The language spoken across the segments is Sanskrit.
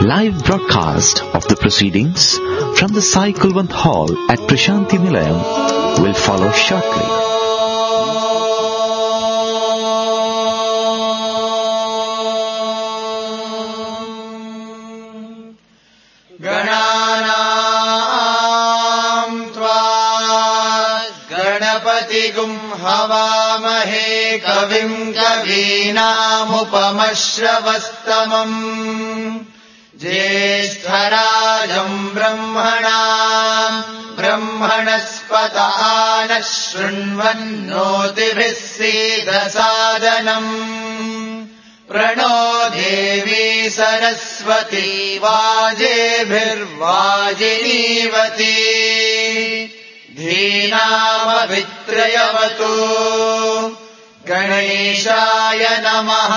Live broadcast of the proceedings from the Sai Kulwant Hall at Prashanti Nilayam will follow shortly. हवामहे कविम् कवीनामुपमश्रवस्तमम् ज्येष्ठराजम् ब्रह्मणस्पत नः शृण्वन्नोतिभिः सीदसादनम् प्रणो देवी सरस्वती वाजेभिर्वाजिनीवती धीनामभित्रयवतु गणेशाय नमः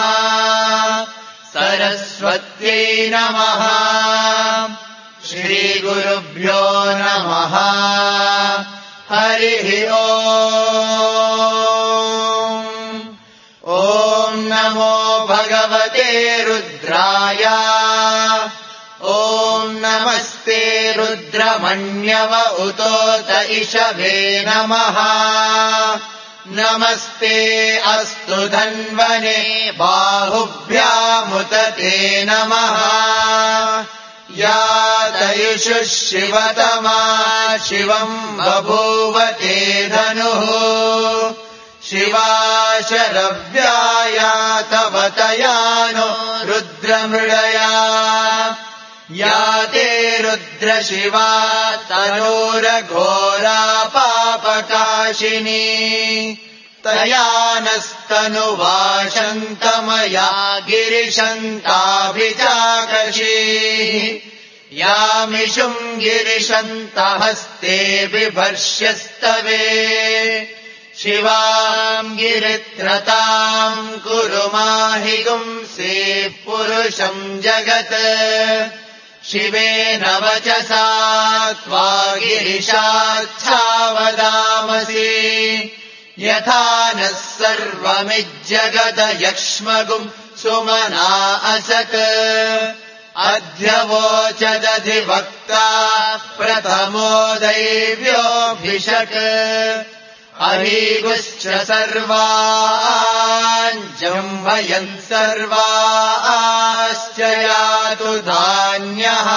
सरस्वत्यै नमः श्रीगुरुभ्यो नमः हरिः ॐ नमो भगवते रुद्राय ॐ नमस्ते रुद्रमण्यव उतोत इषवे नमः नमस्ते अस्तु धन्वने बाहुभ्यामुत ते नमः या तयुषुः शिवतमा शिवम् बभूव ते धनुः शिवा शरव्याया तव तयानो रुद्रमृडया या ते रुद्रशिवा तनोरघोरा पापकाशिनी तया नस्तनुवाशन्तमया गिरिशन्ताभिजाकशी यामिषुम् गिरिशन्तहस्ते बिभर्ष्यस्तवे शिवाम् गिरित्रताम् कुरु माहि गुंसे पुरुषम् जगत् शिवेन वचसा त्वा गिरिशाच्छावदामसि यथा नः सर्वमिज्जगदयक्ष्मगुम् सुमना असत् अध्यवोचदधिवक्ता प्रथमो दैव्योऽभिषक् अहीगुश्च सर्वान् जम्भयन् सर्वाश्च यातु धान्यः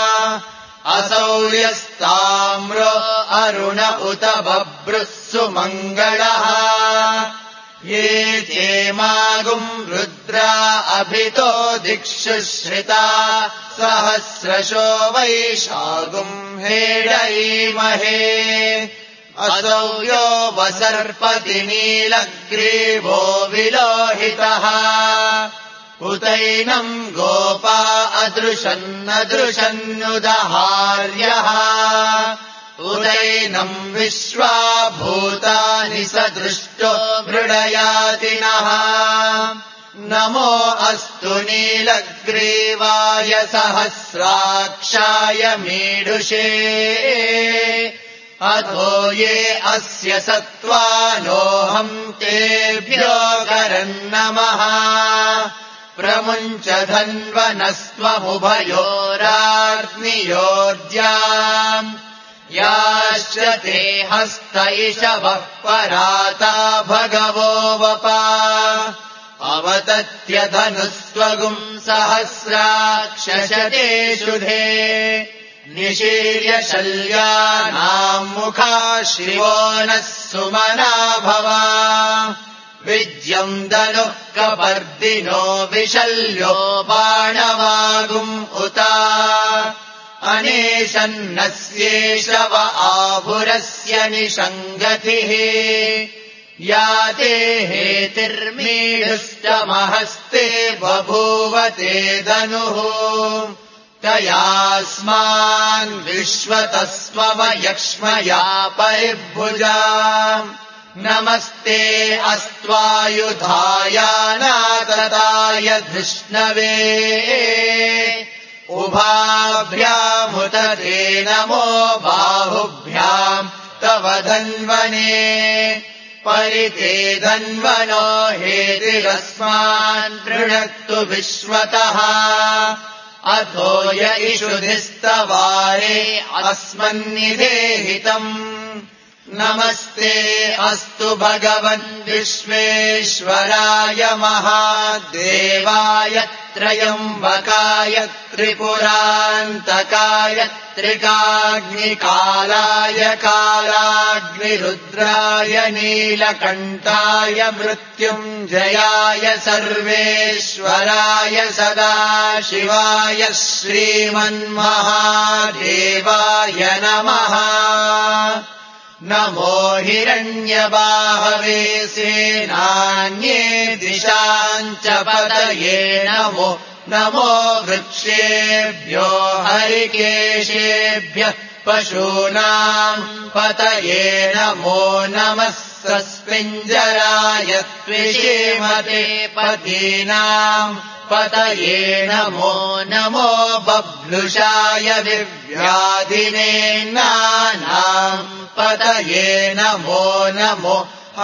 असौर्यस्ताम्रो अरुण उत बभ्रुः सुमङ्गलः ये चेमागुम् रुद्रा अभितो दिक्षु श्रिता सहस्रशो वैशागुम् हेडयीमहे असौ यो वसर्पति नीलग्रीवो विलोहितः उतैनम् गोपा अदृशन्नदृशन्नुदहार्यः उदैनम् विश्वा भूतानि स दृष्टो मृडयातिनः नमो अस्तु नीलग्रीवाय सहस्राक्षाय मीडुषे अथो ये अस्य सत्त्वानोऽहम् तेभ्यो करन्नमः प्रमुञ्च धन्वनस्त्वमुभयोराग्नियोर्जाम् याश्च ते हस्त इषवः पराता भगवो वपा अवतत्य धनुस्त्वगुम् सहस्राक्षशते शुधे निशीर्य शल्यानाम् मुखा शिवो नः सुमना भवा विज्यम् धनुः कपर्दिनो विशल्यो बाणवागुम् उता अनेशन्नस्येषव आभुरस्य निषङ्गतिः या ते हेतिर्मीढुष्टमहस्ते बभूव ते धनुः तयास्मान् विश्वतस्त्ववयक्ष्मया परिभुजा नमस्ते अस्त्वायुधायानातताय धृष्णवे उभाभ्यामुत ते नमो बाहुभ्याम् तव धन्वने परिते धन्वनो हेतिरस्मान् पृणक्तु विश्वतः अथो य इषुधिस्तवारे अस्मन्निदेहितम् नमस्ते अस्तु भगवन् विश्वेश्वराय महादेवाय त्रयम्बकाय त्रिपुरान्तकाय त्रिकाग्निकालाय कालाग्निरुद्राय नीलकण्ठाय मृत्युञ्जयाय सर्वेश्वराय सदाशिवाय श्रीमन्महादेवाय नमः। नमो हिरण्यबाहवे सेनान्ये दिशाञ्च पतये नमो नमो वृक्षेभ्यो हरिकेशेभ्यः पशूनाम् पतये नमो नमः सस्पिञ्जराय त्विषीमते पतीनाम् पतये नमो नमो बभ्लुषाय दिव्याधिने नानाम् पतये नमो नमो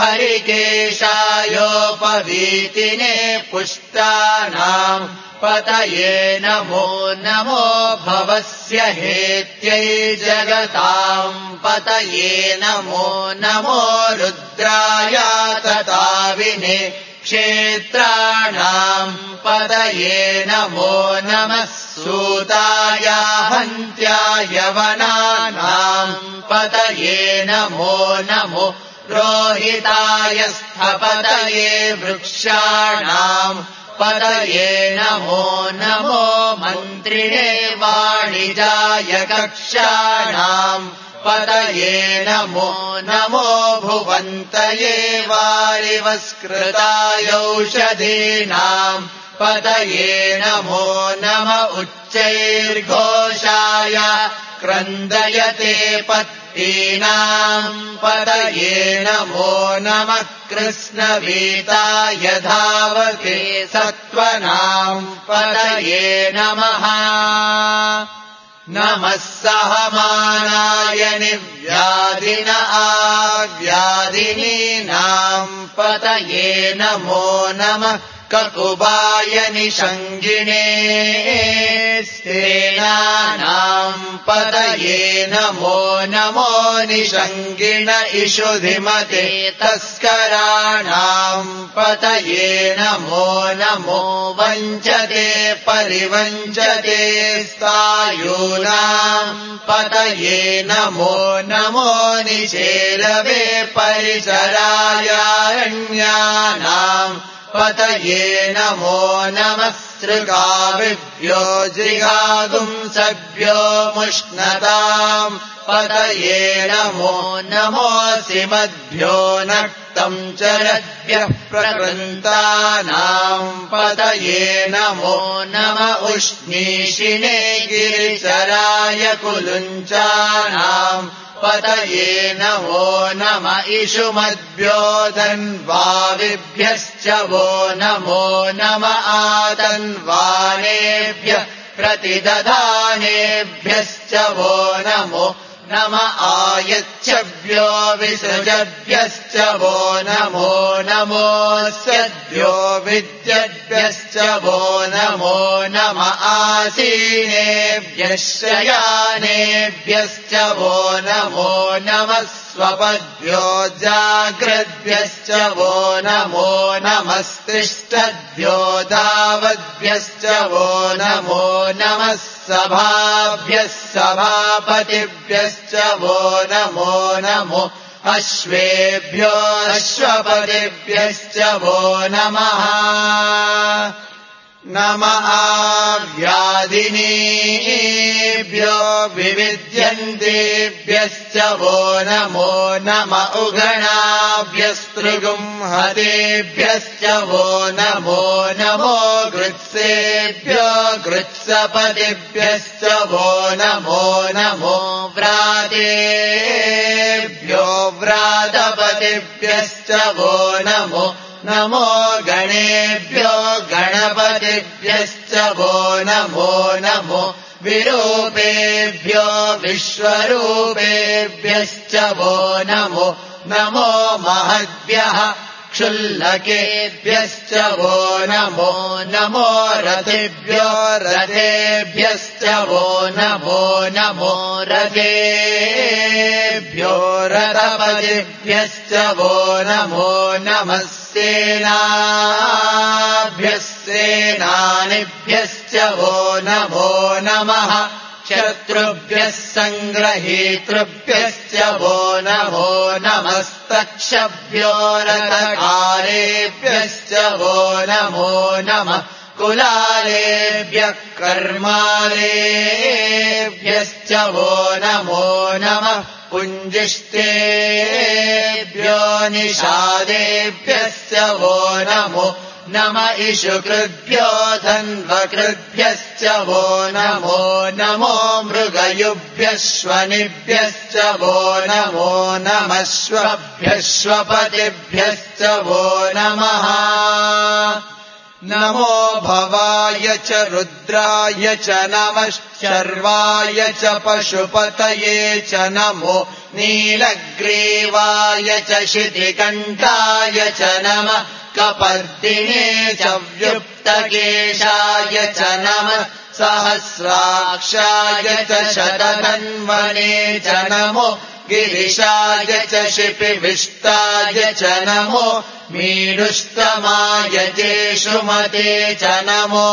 हरिकेशायोपवीतिने पुष्टानाम् पतये नमो नमो भवस्य हेत्यै जगताम् पतये नमो नमो रुद्राय तताविने क्षेत्राणाम् पतये नमो नमः सूताय हन्त्याय वनानाम् पतये नमो नमो रोहिताय स्थपतये वृक्षाणाम् पतये नमो नमो मन्त्रिणे वाणिजाय कक्षाणाम् पतये नमो नमो भुवन्तये वारिवस्कृतायौषधीनाम् पतये नमो नम उच्चैर्घोषाय क्रन्दयते पत्तीनाम् पतये नमो नमः कृष्णवीताय धावते सत्त्वनाम् पतये नमः। नमः सहमानाय निव्याधिन आव्याधिनीनाम् पतये नमो नमः ककुबाय निषङ्गिणे स्तेनानाम् पतये नमो नमो निषङ्गिण इषुधिमते तस्कराणाम् पतये नमो नमो वञ्चते परिवञ्चते स्थायूनाम् पतये नमो नमो निषेलवे परिसरायारण्यानाम् पतये नमो नमः सृगाविभ्यो जिगागुंसभ्यो मुष्णताम् पतये नमो नमोऽसिमद्भ्यो नक्तम् चरद्भ्यः प्रकृन्तानाम् पतये नमो नम उष्णीषिणे गिरिचराय कुलुञ्चानाम् पतये नमो नम इषुमद्भ्यो धन्वाविभ्यश्च वो नमो नम आतन्वानेभ्यः प्रतिदधानेभ्यश्च वो नमो नम आयच्छभ्यो विसृजभ्यश्च वो नमो नमोऽस्यभ्यो विद्यभ्यश्च वो नमो नम आसीनेभ्यः शयानेभ्यश्च वो नमो नमः स्वपद्भ्यो जाग्रद्भ्यश्च वो नमो नमस्तिष्ठद्भ्यो धावद्भ्यश्च वो नमो नमः सभाभ्यः सभापतिभ्यश्च वो नमो नमो अश्वेभ्यो अश्वपतिभ्यश्च वो नमः। नमः व्याधिनीभ्यो विविध्यन्तेभ्यश्च वो नमो नम उगणाभ्यस्तृगुंहतेभ्यश्च वो नमो नमो गृत्सेभ्यो गृत्सपतिभ्यश्च वो नमो नमो व्रातेभ्यो व्रातपतिभ्यश्च वो नमो नमो गणेभ्यो गणपतिभ्यश्च वो नमो नमो विरूपेभ्यो विश्वरूपेभ्यश्च वो नमो नमो महद्भ्यः क्षुल्लकेभ्यश्च वो नमो नमो रथेभ्यो रथेभ्यश्च वो नमो नमो रथेभ्यो रथपतिभ्यश्च वो नमो नमः सेनानिभ्यश्च वो नमो नमः शत्रुभ्यः सङ्ग्रहीतृभ्यश्च वो नमो नमस्तक्षभ्यो रथकारेभ्यश्च वो नमो नमः कुलालेभ्यः कर्मालेभ्यश्च वो नमो नमः पुञ्जिष्टेभ्यो निषादेभ्यश्च वो नमो नम इषुकृभ्यो धन्वकृभ्यश्च वो नमो नमो मृगयुभ्यश्वनिभ्यश्च वो नमो नमश्वभ्यश्वपतिभ्यश्च वो नमः नमो भवाय च रुद्राय च नमः शर्वाय च पशुपतये च नमो नीलग्रीवाय च शितिकण्ठाय च नमः कपर्दिने च व्युक्तकेशाय च नमः सहस्राक्षाय च शतधन्वने च नमो गिरिशाय च शिपिविष्टाय च नमो मीडुष्टमाय जेषुमते च नमो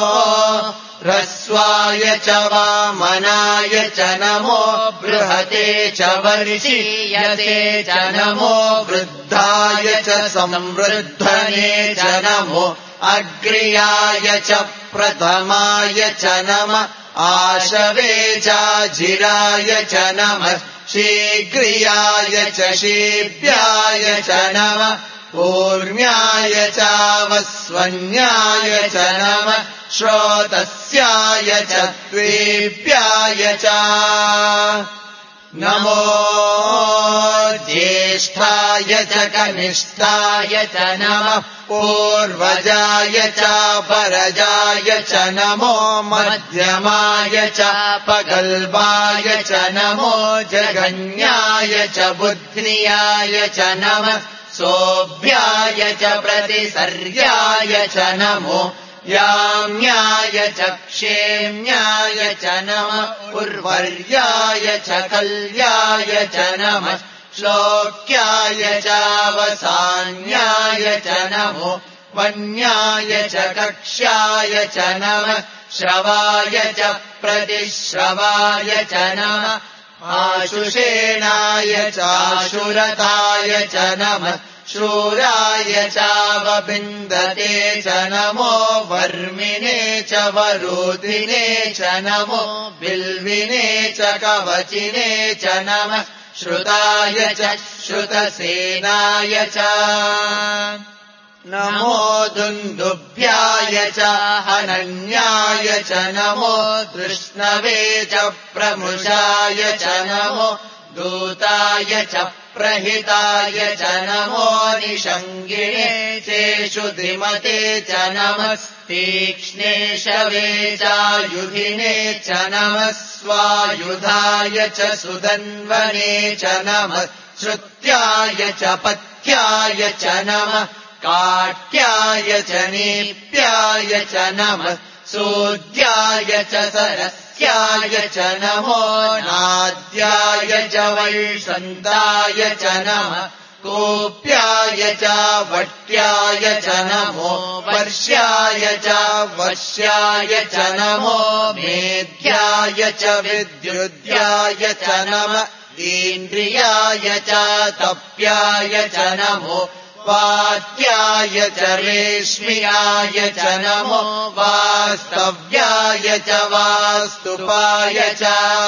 ह्रस्वाय च वामनाय च नमो बृहते च वर्षीयते च नमो वृद्धाय च संवृद्धने च नमो अग्र्याय च प्रथमाय च नमः आशवे चाजिराय च नमः शीघ्रियाय च शीभ्याय च नमः ऊर्म्याय चावस्वन्याय च नमः श्रोतस्याय च द्वीप्याय च नमो ज्येष्ठाय च कनिष्ठाय च नमः पूर्वजाय च परजाय च नमो मध्यमाय च पगल्बाय च नमो जगन्याय च बुद्ध्याय च नमः सोभ्याय च प्रतिसर्याय च नमो याम्याय च क्षेम्याय च नमः उर्वर्याय च कल्याय च नमः श्लोक्याय चावसान्याय च नमो वन्याय च कक्ष्याय च नमः श्रवाय च प्रतिश्रवाय च नमः आशुषेणाय चाशुरताय च नमः शूराय चावबिन्दते च नमो वर्मिने च वरुधिने च नमो बिल्विने च कवचिने च नमः श्रुताय च श्रुतसेनाय च नमो दुन्दुभ्याय च हनन्याय च नमो तृष्णवे च प्रमुषाय च नमो दूताय च प्रहिताय च नमो निषङ्गिणे चेषु द्विमते च नमः तीक्ष्णे शवे चायुधिने च नमः स्वायुधाय च सुदन्वने च नमः श्रुत्याय च पथ्याय च नमः काट्याय च नीप्याय च नमः सूद्याय च सरस्याय च नमो नाद्याय च वैषन्ताय च नमः कोप्याय च वट्याय च नमो वर्ष्याय च वश्याय च नमो मेध्याय च विद्युद्याय च नमः इन्द्रियाय च तप्याय च नमो वात्याय च रेश्म्याय च नमो वास्तव्याय च वास्तुपाय च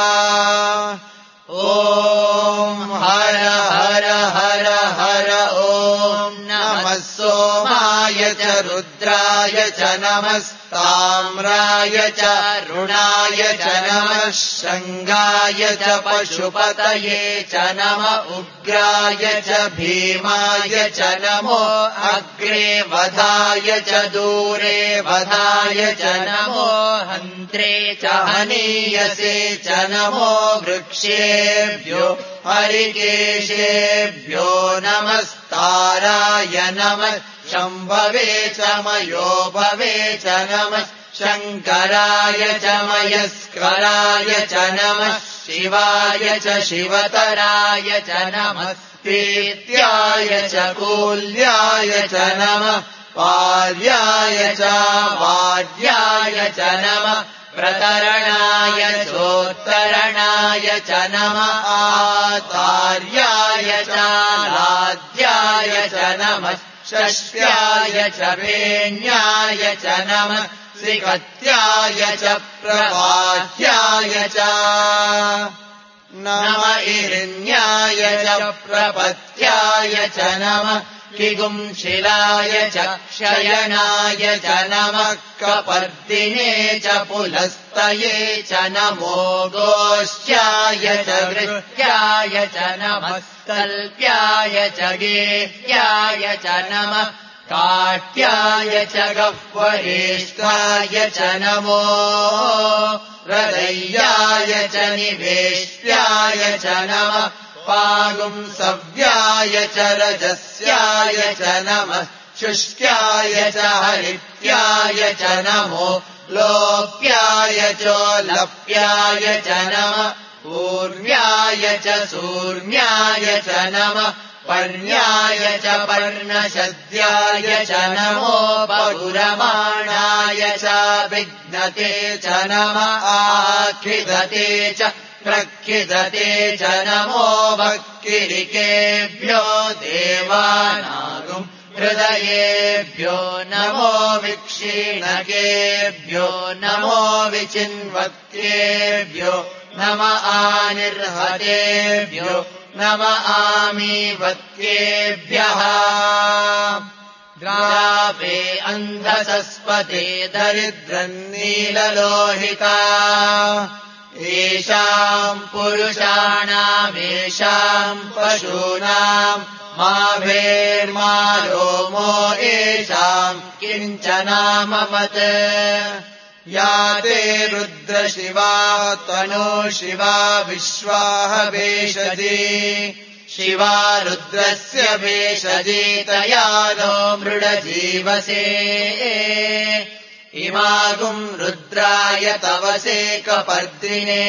ॐ हर हर हर हर ॐ नमः सोमाय च रुद्राय च नमः ताम्राय च ऋणाय च नमः शृङ्गाय च पशुपतये च नम उग्राय च भीमाय च नमो अग्रे वधाय च दूरे वधाय च नमो हन्त्रे च हनीयसे च नमो वृक्षेभ्यो हरिकेशेभ्यो नमस्ताराय नमः शम्भवे च मयो भवे च नमः शङ्कराय च मयस्कराय च नमः शिवाय च शिवतराय च नमः पीत्याय च कूल्याय च नमः पार्याय च वार्याय च नमः प्रतरणाय चोत्तरणाय च नमः आतार्याय च लाद्याय च नमः षष्ट्याय च भेण्याय च नमः श्रीकत्याय च प्रवाह्याय च नम इरिण्याय च प्रपत्याय च नमः किगुंशिलाय च शयनाय च नमः कपर्दिने च पुलस्तये च नमो गोष्ठ्याय च वृत्याय च नमः कल्प्याय च गेह्याय च नमः काट्याय च गह्वरेष्ठाय च नमो हृदयाय च निवेश्याय च नमः पागुंसव्याय च रजस्याय च नमः शुष्क्याय च हरित्याय च नमो लोप्याय चोलप्याय च नमः पूर्व्याय च सूर्ण्याय च नमः पर्ण्याय च पर्णशद्याय च नमो पगुरमाणाय च विघ्नते च नमः आखिदते च प्रखिदते च नमो भक्तिरिकेभ्यो देवानागुम् हृदयेभ्यो नमो विक्षीणकेभ्यो नमो विचिन्वक्त्येभ्यो नम आनिर्हतेभ्यो नम आमीवत्येभ्यः द्रावे अन्धसस्पते दरिद्रन्नीललोहिता येषाम् पुरुषाणामेषाम् पशूनाम् मा भेर्मा रोमो येषाम् किञ्चनाममत् या ते रुद्रशिवा तनो शिवा विश्वाह भेषजी शिवा रुद्रस्य भेषजी तया नो मृडजीवसे इमागुम् रुद्राय तवसे कपर्दिने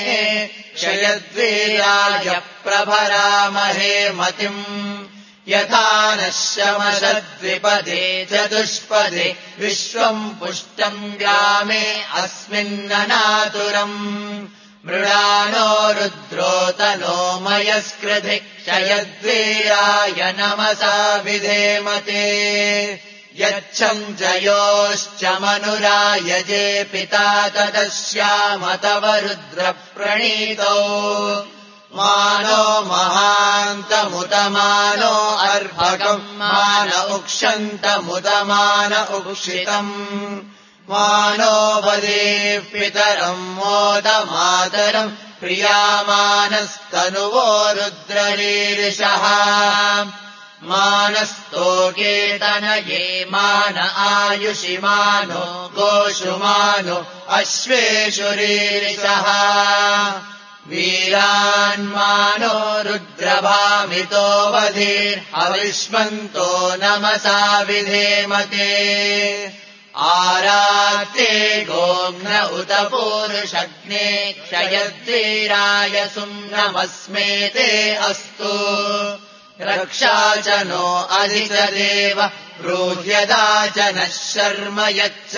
क्षयद्वीराय प्रभरामहे मतिम् यथा नः शमशद्विपदे चतुष्पदे विश्वम् पुष्टम् व्यामे अस्मिन्ननातुरम् मृडानो रुद्रोतनो मयस्कृधि क्षयद्वीराय नमसा विधेमते यच्छम् जयोश्च मनुरायजे पिता तदस्याम तव रुद्रप्रणीतौ मानो महान्तमुतमानो अर्भकम् मान उक्षन्तमुदमान उक्षितम् मानो वदेः पितरम् मोदमातरम् प्रियामानस्तनुवो रुद्ररीरिषः मानस्तोकेतनये मान आयुषि मानो गोषुमानो अश्वेषु रीरिषः वीरान्मानो रुद्रभामितो वधीर्हविष्मन्तो नमसा विधेमते आरात्ते गोघ्न उत पूरुषग्ने क्षयद्वीराय सुम्नमस्मेते अस्तु रक्षा च नो अधिचदेव ब्रूह्यदा च नः शर्म यच्च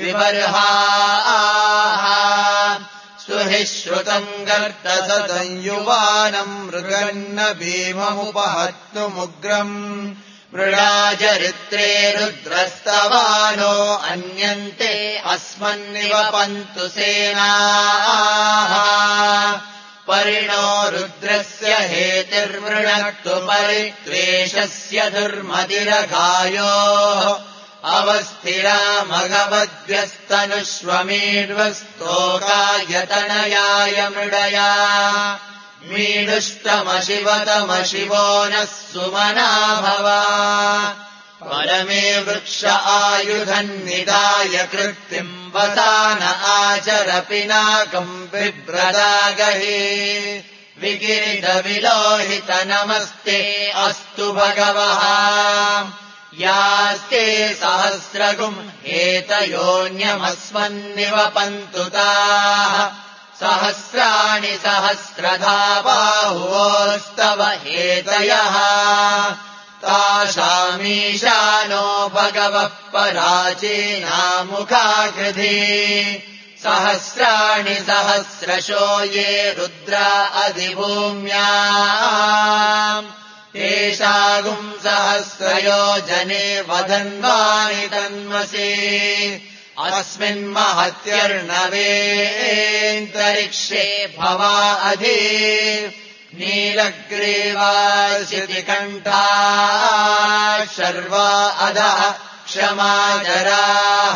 विबर्हाः सुहि श्रुतम् गर्तसतम् युवानम् मृगन्न भीममुपहत्तुमुग्रम् मृडाचरित्रे रुद्रस्तवानो अन्यन्ते अस्मन्निव पन्तु सेनाः परिणो रुद्रस्य हेतिर्मृणक्तु परित्वेषस्य दुर्मतिरघायोः अवस्थिरामघवद्भ्यस्तनुष्वमीड्वस्तोकायतनयाय मृडया मीडुष्टमशिवतमशिवो नः सुमना भव परमे वृक्ष आयुधन्निदाय कृत्तिम् वसान आचर पिनाकम् बिभ्रदागहि विगिरितविलोहित नमस्ते अस्तु भगवः यास्ते सहस्रगुम् एतयोऽन्यमस्मन्निवपन्तु ताः सहस्राणि सहस्रधा बाहुवोस्तव हेतयः तासामीशानो भगवः पराचीनामुखाकृधि सहस्राणि सहस्रशो ये रुद्रा अधिभूम्या तेषागुम् सहस्रयोजने वदन्वानि तन्मसि अस्मिन्महत्यर्णवेऽन्तरिक्षे भवा अधि नीलग्रीवाशितिकण्ठा शर्वा अधः क्षमाजराः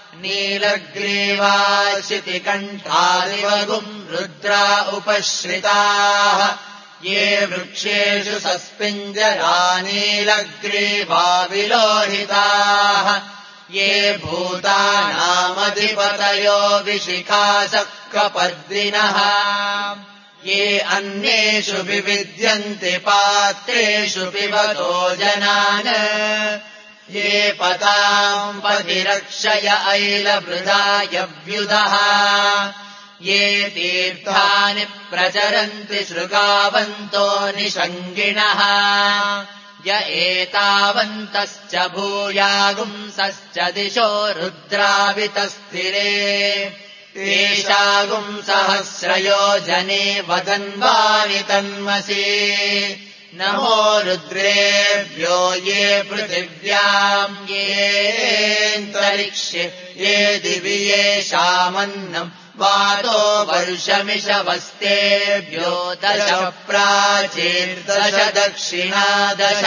नीलग्रीवाशितिकण्ठादिवगुम् रुद्रा उपश्रिताः ये वृक्षेषु सस्पिञ्जरा नीलग्रीवा विलोहिताः ये भूतानामधिपतयो विशिखासक्कपद्रिनः ये अन्येषु विविद्यन्ते पात्रेषु पिबतो जनान् ये पताम् पतिरक्षय ऐलवृदायव्युधः ये तीर्थानि प्रचरन्ति शृगावन्तो निषङ्गिणः य एतावन्तश्च भूयागुंसश्च दिशो रुद्रावितस्थिरे तेषागुम् सहस्रयोजने वदन्वानि तन्मसि नमो रुद्रेभ्यो ये पृथिव्याम् येऽन्तरिक्षे ये दिवि येषामन्नम् वातो वर्षमिषवस्तेभ्यो दश प्राचीर्दश दक्षिणा दश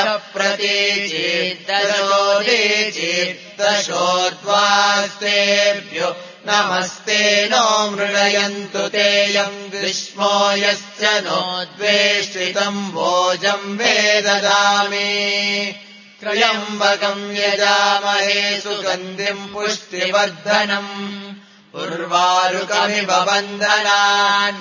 प्रतीचीर्दशोदीचीर्दशोर्ध्वास्तेभ्यो नमस्ते नो मृडयन्तु तेऽयम् ग्रीष्मो यश्च नो द्वेष्टितम् भोजम् वेददामि त्र्यम्बकम् यजामहे सुगन्धिम् पुष्टिवर्धनम् उर्वारुकमिव बन्धनान्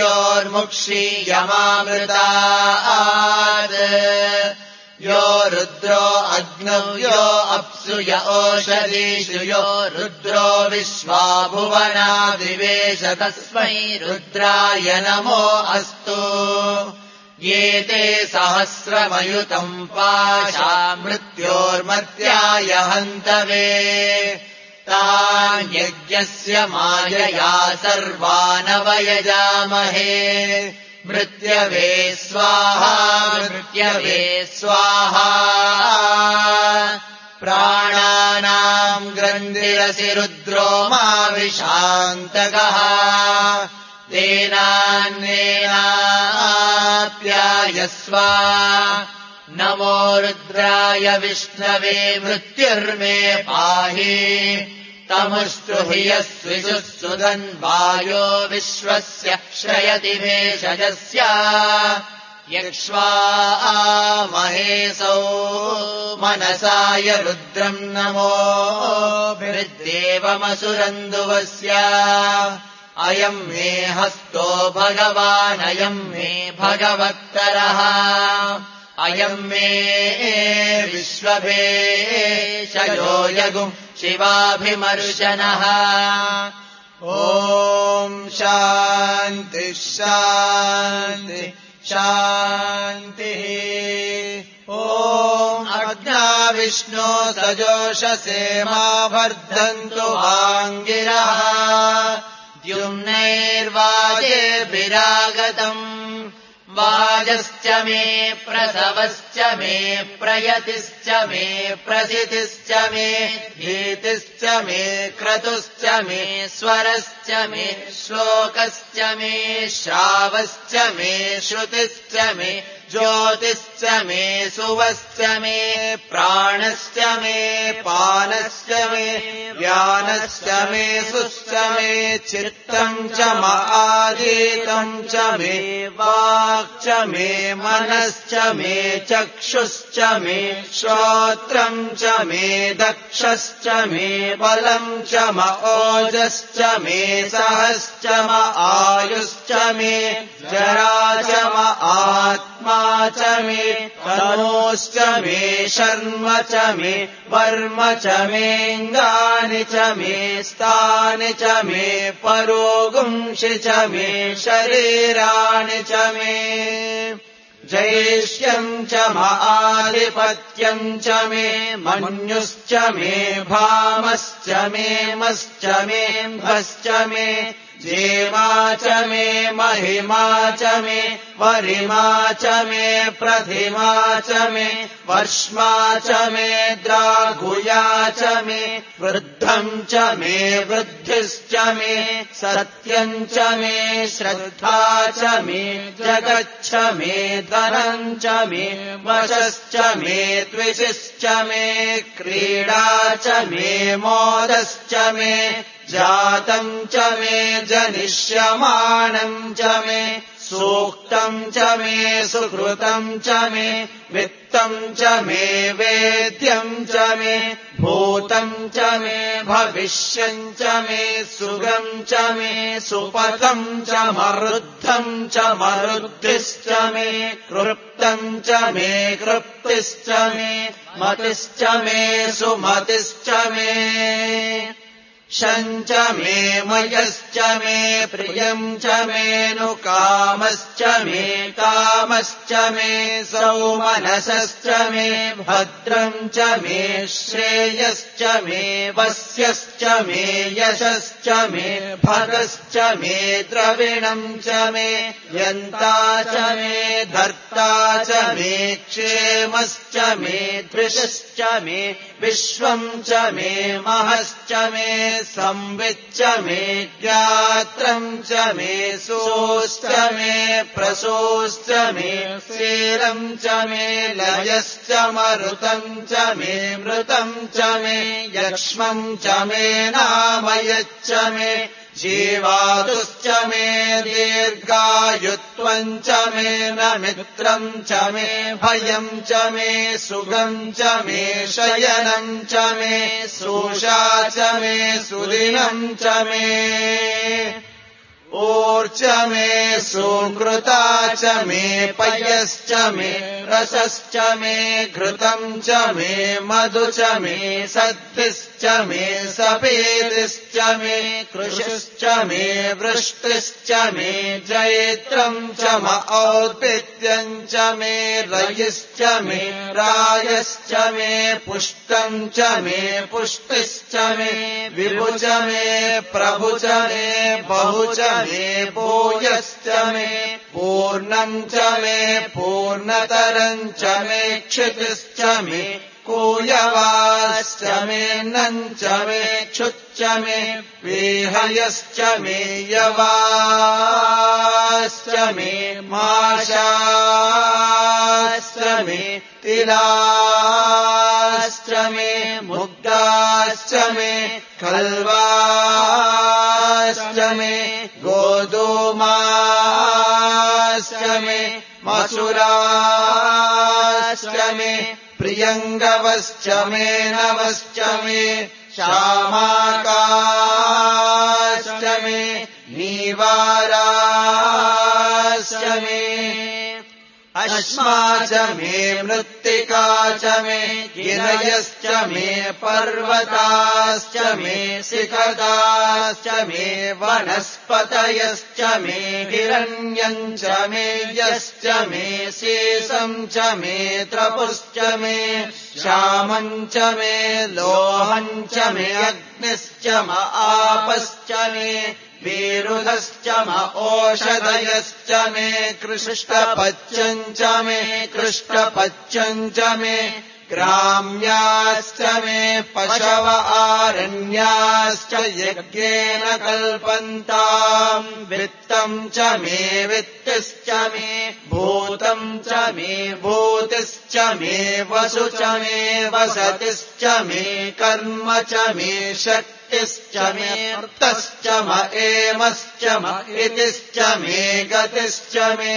मृत्योर्मुक्षीयमामृतात् यो रुद्रो अग्नौ यो अप्सु य ओषधीषु यो रुद्रो विश्वा भुवना विवेश तस्मै रुद्राय नमो अस्तु ये ते सहस्रमयुतम् पाशा मृत्योर्मर्त्याय हन्तवे तान् यज्ञस्य मायया सर्वानवयजामहे मृत्यवे स्वाहा मृत्यवे स्वाहा प्राणानाम् ग्रन्थिरसि रुद्रो मा विशान्तकः तेनान्नेनाप्यायस्व नमो रुद्राय विष्णवे मृत्युर्मे पाहि तमुष्टु हि यस्विषुः सुधन्वायो विश्वस्य श्रयति भेषजस्य यक्ष्वा महेशौ मनसाय रुद्रम् नमोभिर्देवमसुरन्दुवस्य अयम् मे हस्तो भगवानयम् मे भगवत्तरः अयम् मे विश्वभेशयो यगुम् शिवाभिमर्शनः ॐ शान्ति शान्ति शान्तिः ॐ अग्ना विष्णो सजोषसे मा वर्धन्तु वाङ्गिरः द्युम्नैर्वाजेभिरागतम् वाजश्च मे प्रसवश्च मे प्रयतिश्च मे प्रसितिश्च मे भीतिश्च मे क्रतुश्च मे स्वरश्च मे श्लोकश्च मे श्रावश्च मे श्रुतिश्च मे ज्योतिश्च मे सुवश्च मे प्राणश्च मे पानश्च मे व्यानश्च मे सुश्च मे चित्तम् च आधीतम् च मे वाक् च मे मनश्च मे चक्षुश्च मे श्रोत्रम् च मे दक्षश्च मे बलम् च ओजश्च मे सहश्च आयुश्च मे जरा च आत्मा च मे तनोश्च मे शर्म च मे वर्म च मेऽङ्गानि च मे स्थानि च मे परोगुंषि च मे शरीराणि च मे जैष्यम् च आधिपत्यम् च मे मन्युश्च मे भामश्च मे मश्च मे भश्च मे जेमा च मे महिमा च मे वरिमा च मे प्रथिमा च मे वर्ष्मा च मे द्रागुया च मे वृद्धम् च मे वृद्धिश्च मे सत्यम् च मे श्रद्धा च मे जगच्छ मे धनम् च मे वशश्च मे द्विषश्च मे क्रीडा च मे मोदश्च मे जातम् च मे जनिष्यमाणम् च मे सूक्तम् च मे सुकृतम् च मे वित्तम् च मे वेद्यम् च मे भूतम् च मे भविष्यम् च मे सुगम् च मे सुपथम् च मरुद्धम् च मरुद्धिश्च मे कृप्तम् च मे कृप्तिश्च मे मतिश्च मे सुमतिश्च मे शञ्च मे मयश्च मे प्रियम् च मेऽनुकामश्च मे कामश्च मे सौमनसश्च मे भद्रम् च मे श्रेयश्च मे वस्यश्च मे यशश्च मे भगश्च मे द्रविणम् च मे यन्ता च मे धर्ता च मे क्षेमश्च मे धृषश्च मे विश्वम् च मे महश्च मे संविच्च मे ज्ञात्रम् च मे सोश्च मे प्रसोश्च मे शीलम् च मे लयश्च मरुतम् च मे मृतम् च मे यक्ष्मम् च मे नामयच्च मे जीवातुश्च मे दीर्घायुत्वम् च मे न मित्रम् च मे भयम् च मे सुगम् च मे शयनम् च मे सूषा च मे सुदिनम् च मे ऊर्च मे सुकृता च मे पयश्च मे रसश्च मे घृतम् च मे मधु च मे सद्भिश्च मे सपेतिश्च मे कृषिश्च मे वृष्टिश्च मे जैत्रम् च औद्भिद्यम् च मे रयिश्च मे रायश्च मे पुष्टम् च मे पुष्टिश्च मे विभु च मे प्रभु च मे बहु च मे भूयश्च मे पूर्णम् च मे पूर्णतरम् च मे क्षितिश्च मे कूयवाश्च मे नम् च मे क्षुच्च मे विहयश्च मे यवाश्च मे माशाश्च मे तिलाश्च मे मुग्धाश्च मे खल्वाश्च मे गोधूमाश्च मे मसुराश्च मे प्रियङ्गवश्च मे नवश्च मे श्यामाकाश्च मे नीवाराश्च मे अश्मा च मे मृत्तिका च मे गिरयश्च मे पर्वताश्च मे शिखराश्च मे वनस्पतयश्च मे हिरण्यम् च मे यश्च मे शेषम् च मे त्रपुश्च मे श्यामम् च मे लोहम् च मे अग्निश्च आपश्च मे विरुधश्च ओषधयश्च मे कृष्टपच्यम् च मे कृष्टपच्यम् च मे ग्राम्याश्च मे पशव आरण्याश्च यज्ञेन कल्पन्ताम् वित्तम् च मे वित्तिश्च मे भूतम् च मे भूतिश्च मे वसु च मे वसतिश्च मे कर्म च मे शक्तिश्च मे अर्थश्च म एमश्च म इतिश्च मे गतिश्च मे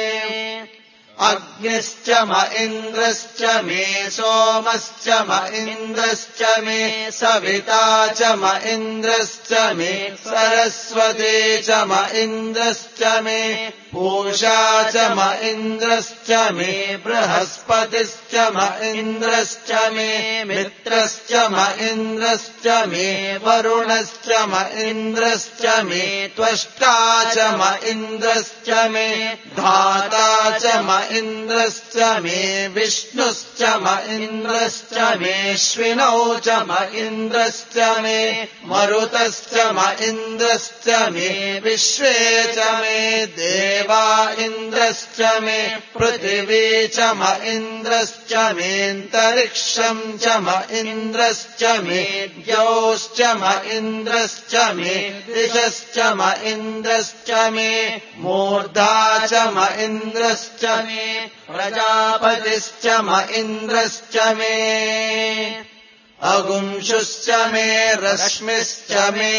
अग्निश्च म इन्द्रश्च मे सोमश्च म इन्द्रश्च मे सविता च म इन्द्रश्च मे सरस्वती च म इन्द्रश्च मे पूषा च म इन्द्रश्च मे बृहस्पतिश्च म इन्द्रश्च मे मित्रश्च म इन्द्रश्च मे वरुणश्च म इन्द्रश्च मे त्वष्टा च म इन्द्रश्च मे धाता च म इन्द्रश्च मे विष्णुश्च म इन्द्रश्च मेऽश्विनौ च म इन्द्रश्च मे मरुतश्च म इन्द्रश्च मे विश्वे च मे देवा इन्द्रश्च मे पृथिवी च म इन्द्रश्च मेऽन्तरिक्षम् च म इन्द्रश्च मे द्यौश्च म इन्द्रश्च मे दिशश्च म इन्द्रश्च मे मूर्धा च म इन्द्रश्च मे प्रजापतिश्च म इन्द्रश्च मे अगुंशुश्च मे रश्मिश्च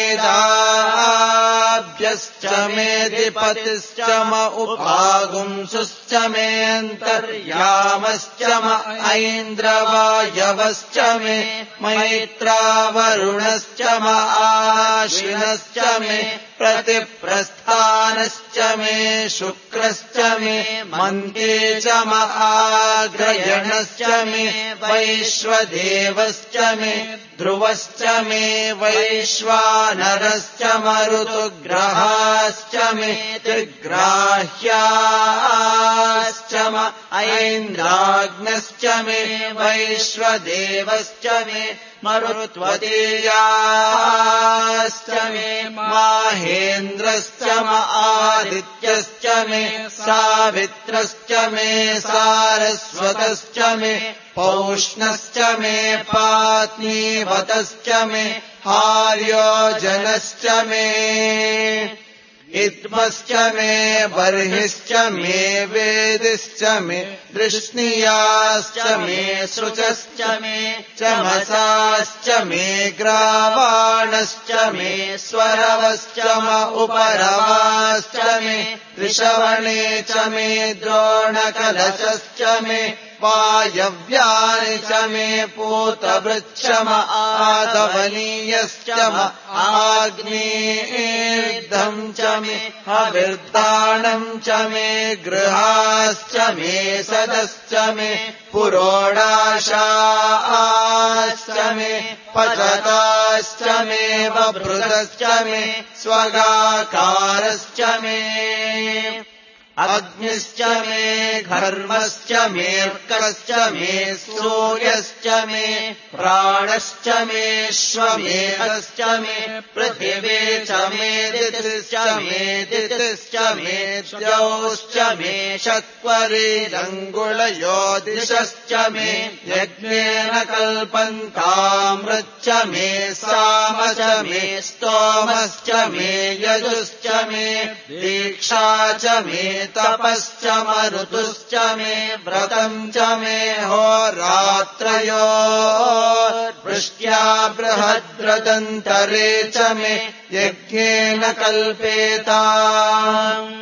मेधाभ्यश्च मेधिपतिश्च म उपागुंशुश्च मेऽन्तर्यामश्च म ऐन्द्रवायवश्च मे मैत्रावरुणश्च म आश्विनश्च मे प्रतिप्रस्थानश्च मे शुक्रश्च मे मन्ते च म आग्रयणश्च मे वैश्वदेवश्च मे ध्रुवश्च मे वैश्वानरश्च मरुतुग्रहाश्च मे त्रिग्राह्याश्च म ऐन्द्राग्नश्च मे वैश्वदेवश्च मे मरुत्वतीयाश्च मे माहेन्द्रश्च म आदित्यश्च मे सावित्रश्च मे सारस्वतश्च मे पौष्णश्च मे पात्नीवतश्च मे हार्योजनश्च मे इद्मश्च मे बर्हिश्च मे वेदिश्च मे दृष्णियाश्च मे शुचश्च मे चमसाश्च मे ग्रावाणश्च मे स्वरवश्च म उपरवाश्च मे त्रिशवणे च मे द्रोणकलशश्च मे वायव्यानि च मे पूतवृच्छ म आदवनीयश्च म आग्नेयम् च मे हविर्दानम् च मे गृहाश्च मे सदश्च मे पुरोडाशाश्च मे पचताश्च मे वभृतश्च मे स्वगाकारश्च मे अग्निश्च मे घर्मश्च मेऽर्कश्च मे सूर्यश्च मे प्राणश्च मे श्वमेधश्च मे पृथिवी च मे दितिश्च मे दितिश्च मे द्यौश्च मे शक्वरीरङ्गुलयोदिशश्च मे यज्ञेन कल्पन्तामृच्च मे साम च मे स्तोमश्च मे यजुश्च मे दीक्षा च मे तपश्च मरुतुश्च मे व्रतम् च मे होरात्रयो वृष्ट्या बृहद्रदन्तरे च मे यज्ञेन कल्पेताम्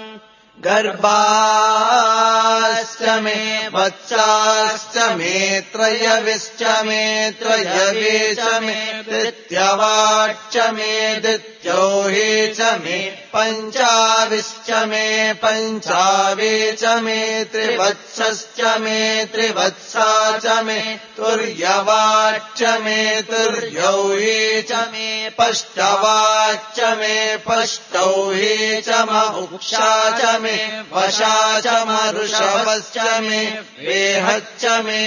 गर्भाश्च मे वत्साश्च मे त्रयविश्च मे त्रयवे च मे तृतीयवाच्च मे द्वितीयोहि च मे पञ्चाविश्च मे पञ्चावे च मे त्रिवत्सश्च मे त्रिवत्सा च मे तुर्यवाच्च मे तुर्यौहि च मे पष्टवाच्च मे पष्टौहि च म उक्षा च मे वशा च मरुषवश्च मे वेहच्च मे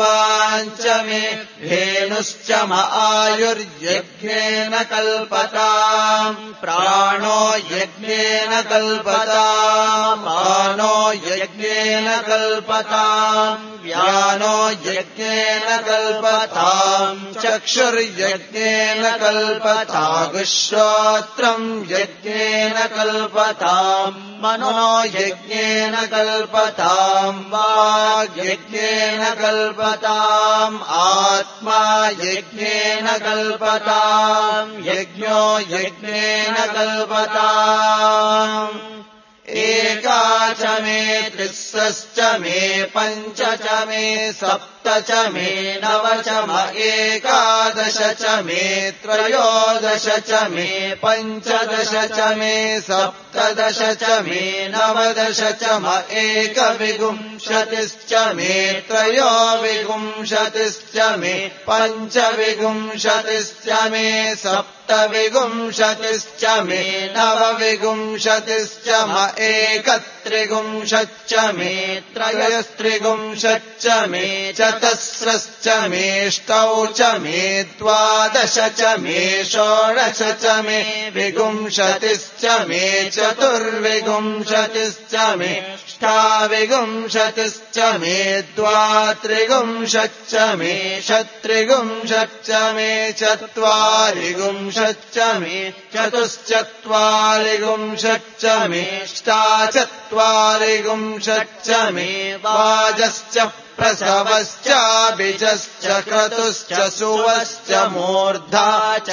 नट्वाञ्च मे धेनुश्च म आयुर्यज्ञेन कल्पता प्राणो यज्ञेन कल्पताम् मानो यज्ञेन कल्पताम् व्यानो यज्ञेन कल्पताम् चक्षुर्यज्ञेन कल्पतागुश्रोत्रम् यज्ञेन कल्पताम् मनो यज्ञेन कल्पताम् वाग्यज्ञेन कल्पताम् आत्मा यज्ञेन कल्पताम् यज्ञो यज्ञेन कल्पताम् एका च मे त्रिस्रश्च मे पञ्च च मे सप्त च मे नव च म एकादश च मे त्रयोदश च मे पञ्चदश च मे सप्तदश च मे नवदश च म एकविंशतिश्च मे त्रयोविंशतिश्च मे पञ्चविंशतिश्च मे सप्तविंशतिश्च मे नवविंशतिश्च म एकत्रिंशच्च मे त्रयस्त्रिंशच्च मे चतस्रश्च मेष्टौ च मे द्वादश च मे षोडश च मे विंशतिश्च मे चतुर्विंशतिश्च मे अष्टाविंशतिश्च मे द्वात्रिंशच्च मे षट्त्रिंशच्च मे चत्वारिंशच्च मे चतुश्चत्वारिंशच्च मे अष्टाचत्वारिंशच्च मे वाजश्च प्रसवश्चाभिजश्च क्रतुश्च सुवश्च मूर्धा च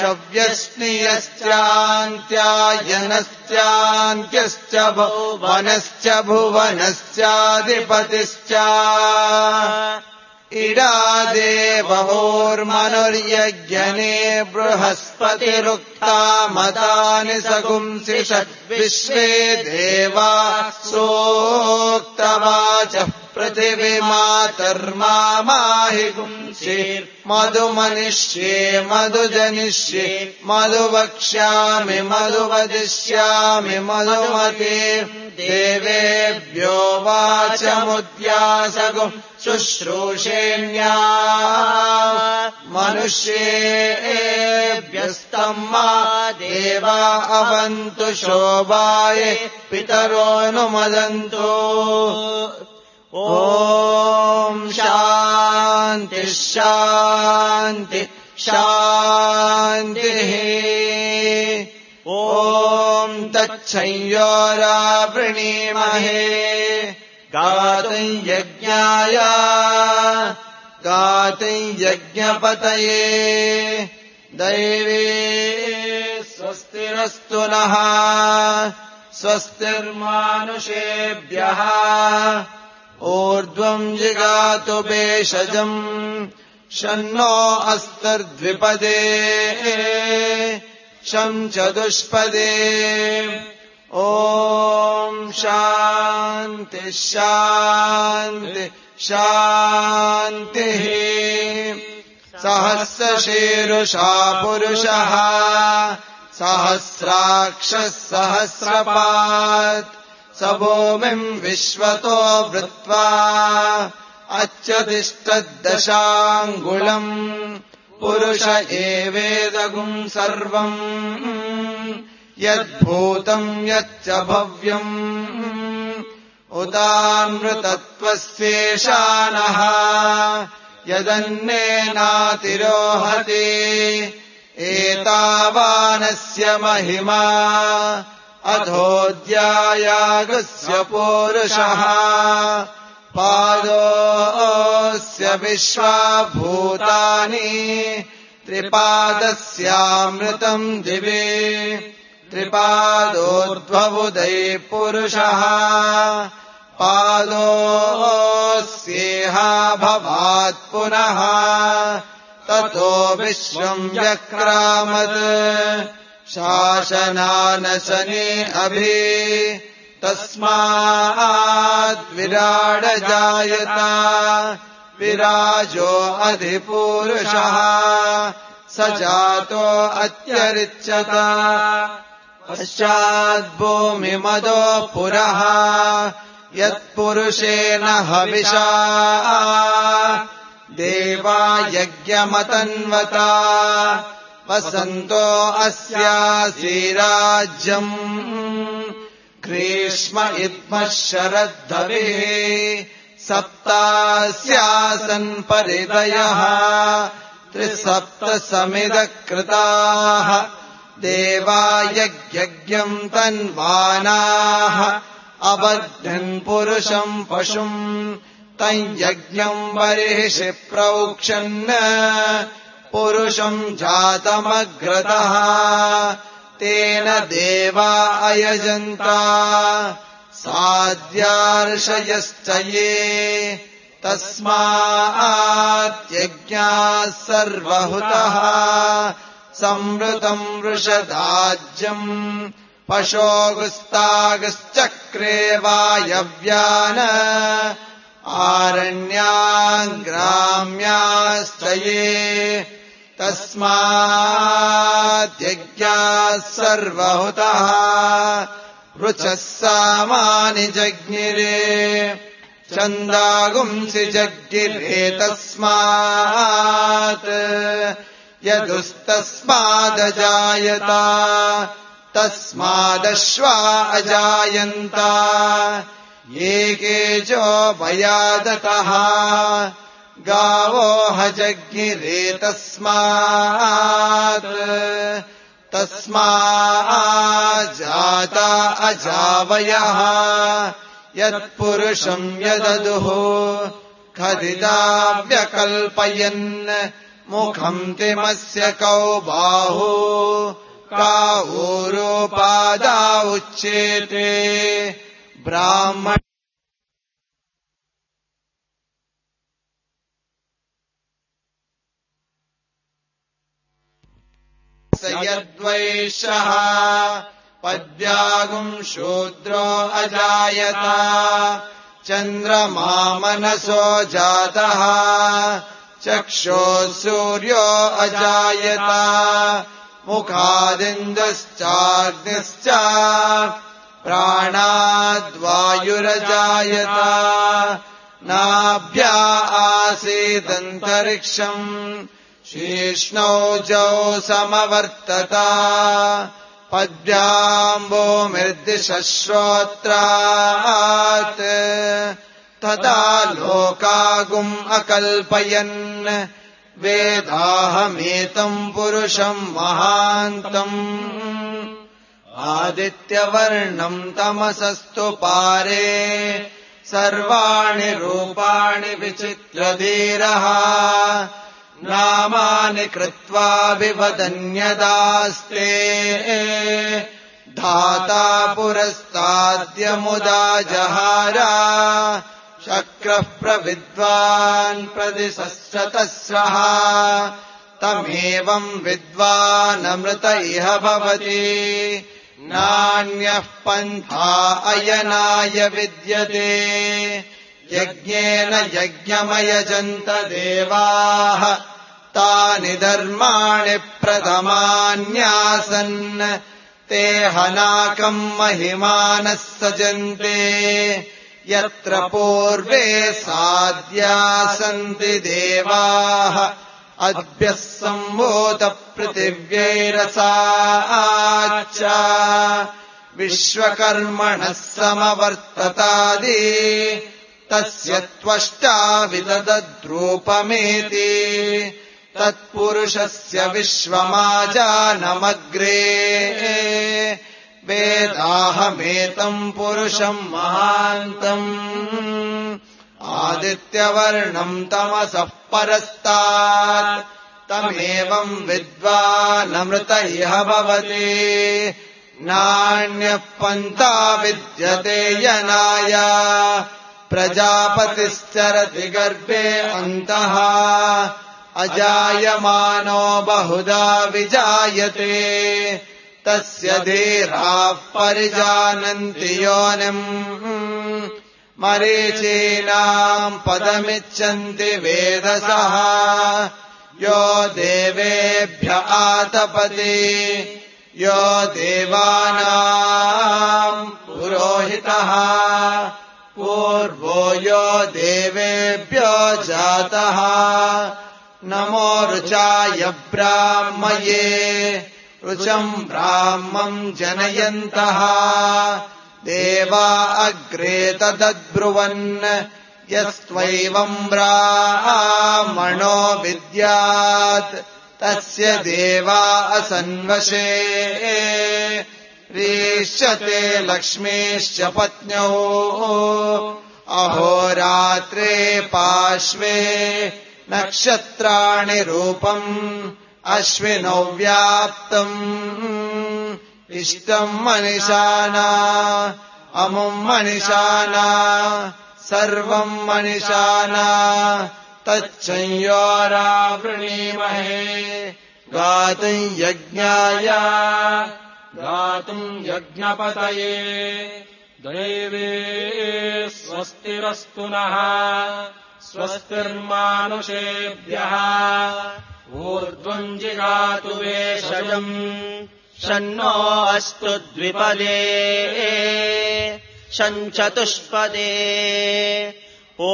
व्यस्नियश्चान्त्यायनश्चान्त्यश्च भुवनश्च भुवनश्चाधिपतिश्च इडादेवहोर्मनुर्यज्ञने बृहस्पतिरुक्ता मतानि सगुंसि षड्विश्वे देवा सोक्तवाचः पृथिवीमातर्माहि गुंसि मधुमनिष्ये मधुजनिष्ये मधुवक्ष्यामि मधुवदिष्यामि मधुमते देवेभ्यो वाचमुद्यासगुं शुश्रूषेण्या मनुष्येभ्यस्तम् मा देवा अवन्तु शोभाय पितरोऽनुमदन्तु ॐ शान्ति शान्ति शान्तिः ॐ तच्छंयोरावृणीमहे गातुम् यज्ञाय गातुम् यज्ञपतये दैवे स्वस्तिरस्तु नः स्वस्तिर्मानुषेभ्यः ऊर्ध्वम् जिगातु भेषजम् शन्नो अस्तिर्द्विपदे शं चतुष्पदे ॐ शान्ति शान्ति शान्तिः सहस्रशीर्षा पुरुषः सहस्राक्षः सहस्रपात् स भूमिम् विश्वतो वृत्वा अच्छतिष्ठद्दशाङ्गुलम् पुरुष एवेदगुम् सर्वम् यद्भूतम् यच्च भव्यम् उदामृतत्वस्येषानः यदन्नेनातिरोहति एतावानस्य महिमा अधोऽध्यायागस्य पूरुषः पादोऽस्य विश्वाभूतानि त्रिपादस्यामृतम् दिवे त्रिपादोर्ध्वबुधैः पुरुषः पादोऽस्येहा भवात् पुनः ततो विश्वम् व्यक्रामत् शासनानशने अभि तस्माद्विराडजायत विराजो अधिपूरुषः स जातो अत्यरिच्यत पश्चाद्भूमिमदो पुरः यत्पुरुषेण हविषा देवा यज्ञमतन्वता वसन्तो अस्यासीराज्यम् ग्रीष्म इद्मः शरद्धविः सप्तास्यासन् परिदयः त्रिसप्तसमिदकृताः देवायज्ञम् तन्वानाः अबध्यन् पुरुषम् पशुम् तम् यज्ञम् बर्हिषि प्रोक्षन् पुरुषम् जातमग्रतः तेन देवा अयजन्ता साध्यार्षयश्च ये तस्माद्यज्ञाः सर्वहुतः संवृतम् वृषदाज्यम् पशोगुस्तागश्चक्रे वायव्यान् आरण्यान् ग्राम्याश्च ये तस्माद्यज्ञाः सर्वहुतः ऋचः सामानि जज्ञिरे छन्दागुंसि जज्ञिरे तस्मात् यदुस्तस्मादजायत तस्मादश्वा अजायन्त एकेजो भयादतः गावो हजज्ञिरे तस्मात् तस्माज्जाता अजावयः यत्पुरुषम् यददुः खदिता व्यकल्पयन् मुखम् तिमस्य कौ बाहु काऊरोपादा उच्येते ब्राह्मण स यद्वैश्यः पद्यागुम् शूद्रो अजायत चन्द्रमा मनसो जातः चक्षुः सूर्यो अजायत मुखादिन्द्रश्चाग्निश्च प्राणाद्वायुरजायत नाभ्या आसीदन्तरिक्षम् शीर्ष्णौ जौ समवर्तत पद्भ्याम्बोमिर्दिशश्रोत्रात् तथा लोकागुम् अकल्पयन् वेदाहमेतम् पुरुषम् महान्तम् आदित्यवर्णम् तमसस्तु पारे सर्वाणि रूपाणि विचित्रधीरः नामानि कृत्वा विवदन्यदास्ते धाता पुरस्ताद्यमुदा जहारा शक्रः प्रविद्वान् प्रदिशश्चतस्रः तमेवम् विद्वानमृत इह भवति नान्यः पन्था अयनाय विद्यते यज्ञेन यज्ञमयजन्त देवाः तानि धर्माणि प्रथमान्यासन् ते हनाकम् महिमानः सजन्ते यत्र पूर्वे साध्या सन्ति देवाः अद्भ्यः सम्भूतपृथिव्यैरसाच्च विश्वकर्मणः समवर्ततादि तस्य त्वष्टा विददद्रूपमेति तत्पुरुषस्य विश्वमाजानमग्रे वेदाहमेतम् पुरुषम् महान्तम् आदित्यवर्णम् तमसः परस्तात् तमेवम् विद्वानमृत इह भवति नान्यः पन्था विद्यते यनाय प्रजापतिश्चरति गर्भे अन्तः अजायमानो बहुधा विजायते तस्य धीराः परिजानन्ति योनिम् मरीचीनाम् पदमिच्छन्ति वेदसः यो देवेभ्य आतपति यो देवानाम् पुरोहितः पूर्वो यो देवेभ्यो जातः नमो ऋचाय ब्राह्मये ऋचम् ब्राह्मम् जनयन्तः देवा अग्रे तदब्रुवन् यस्त्वैवम् ब्राह्मणो विद्यात् तस्य देवा असन्वशे रीष्यते लक्ष्मीश्च पत्न्यौ अहोरात्रे पार्श्वे नक्षत्राणि रूपम् अश्विनौ व्याप्तम् इष्टम् मनिषाना अमुम् मनिषाना सर्वम् मनिषाना तच्छंयोरावृणीमहे गातुम् यज्ञाय गातुम् यज्ञपतये दैवे स्वस्तिरस्तु नः स्वस्तिर्मानुषेभ्यः ऊर्ध्वम् जिगातु वेषजम् शन्नो अस्तु द्विपदे शञ्चतुष्पदे ॐ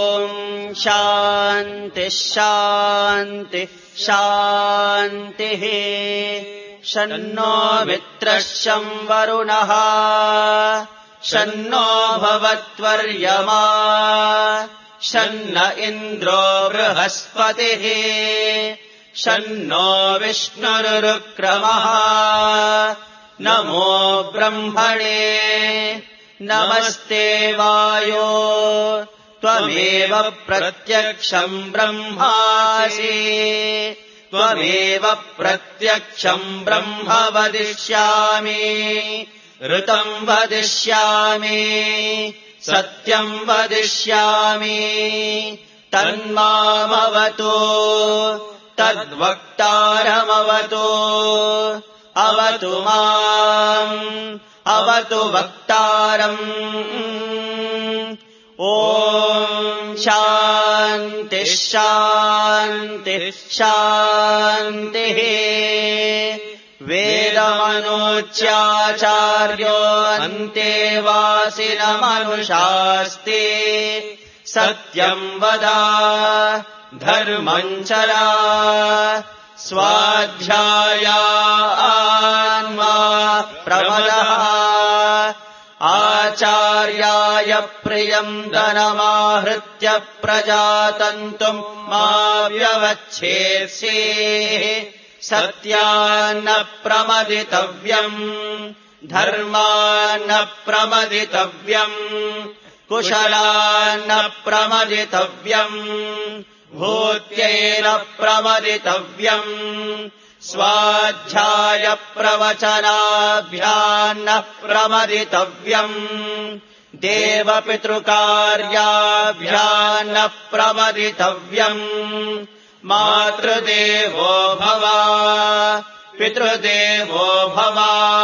शान्तिः शान्तिः शान्तिः शन्नो मित्रः शं वरुणः शन्नो भवत्वर्यमा शन्न इन्द्रो बृहस्पतिः शन्नो विष्णुरुक्रमः नमो ब्रह्मणे नमस्ते वायो त्वमेव प्रत्यक्षम् ब्रह्मासि त्वमेव प्रत्यक्षम् ब्रह्म वदिष्यामि ऋतम् वदिष्यामि सत्यम् वदिष्यामि तन्मामवतु तद्वक्तारमवतु अवतु माम् अवतु वक्तारम् ॐ शान्तिः शान्तिः शान्तिः वेदमनोच्याचार्यो अन्तेवासिनमनुशास्ति सत्यम् वद धर्मम् चरा स्वाध्यायान्मा प्रमदः आचार्याय प्रियम् धनमाहृत्य प्रजातन्तुम् मा व्यवच्छेत्सेः सत्यान्न प्रमदितव्यम् धर्मान्न प्रमदितव्यम् कुशलान्न प्रमदितव्यम् भूत्यैन प्रमदितव्यम् स्वाध्याय प्रवचनाभ्यान्न प्रमदितव्यम् देवपितृकार्याभ्यान्न प्रमदितव्यम् मातृदेवो भव पितृदेवो भव